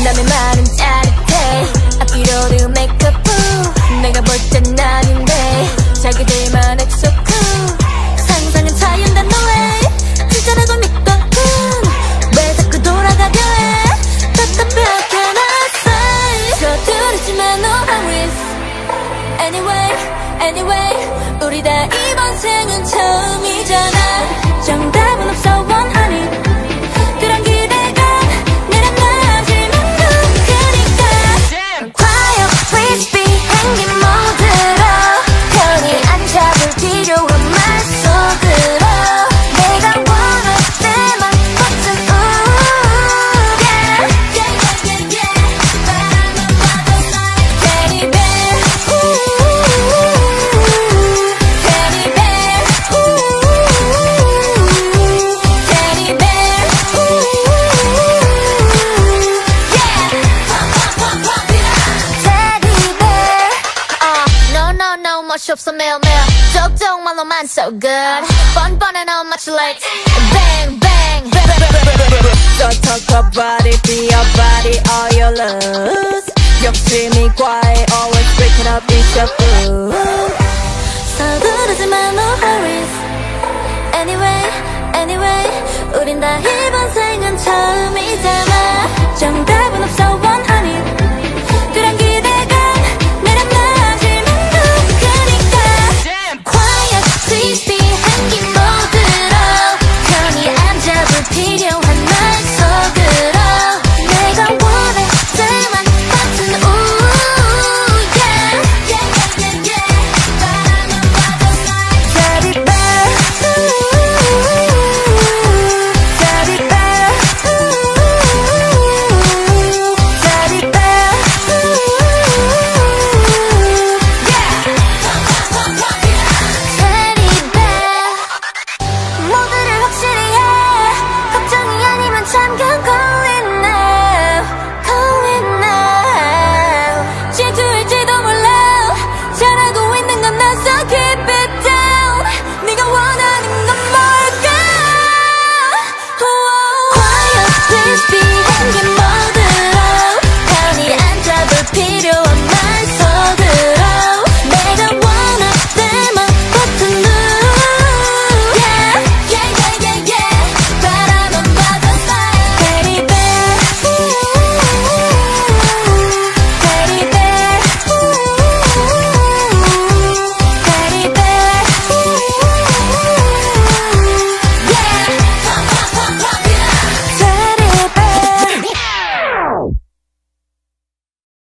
남의 말은 짜릿해 앞뒤로도 메이크업 내가 볼 땐 아닌데 자기들만 엑소 cool 상상은 자연단 너의 진짜라고 믿거든 왜 자꾸 돌아가려 해 답답하게 나 say 서두르지만 no hurries Anyway 우리 다 이번 생은 처음이잖아 정답은 없어 원하니 그런 기대감 내려놔지면 누구니까 quiet please be 행긴 모드로 편히 앉아볼 필요한 말 속으로 내가 원할 때만 버튼 바라만 봐도 teddy bear teddy bear teddy bear teddy bear no 멋이 없어 매일매일 쪽쪽말로만 so good 뻔뻔해 no much late bang bang Don't talk about it, be your body, all you lose 욕심이 과해, always breaking up, it's your food 서두르지만 no hurries Anyway 우린 다 이번 생은 처음이